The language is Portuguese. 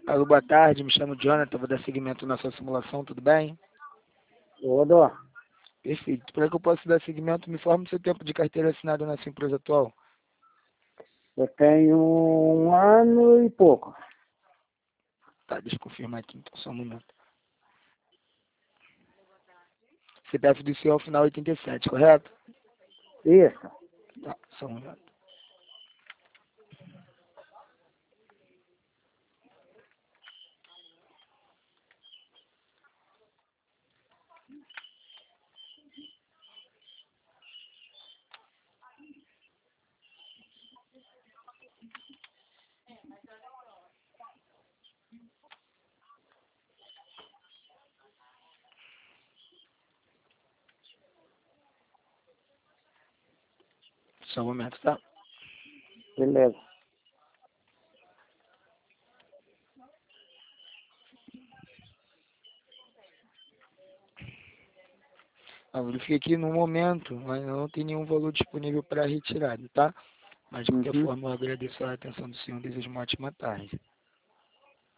Alô, boa tarde, me chamo Jonathan, vou dar seguimento na sua simulação, tudo bem? Tudo. Perfeito. Para que eu possa dar seguimento, me informe o seu tempo de carteira assinada nessa empresa atual. Eu tenho 1 ano e pouco. Tá, deixa eu confirmar aqui, então, só um momento. CPF do senhor, final 87, correto? Isso. Tá, só um momento. Só um momento, tá? Beleza. Eu verifiquei aqui no momento, mas não tem nenhum valor disponível para retirada, tá? Mas de qualquer Uhum. forma, eu agradeço a atenção do senhor, desejo uma ótima tarde.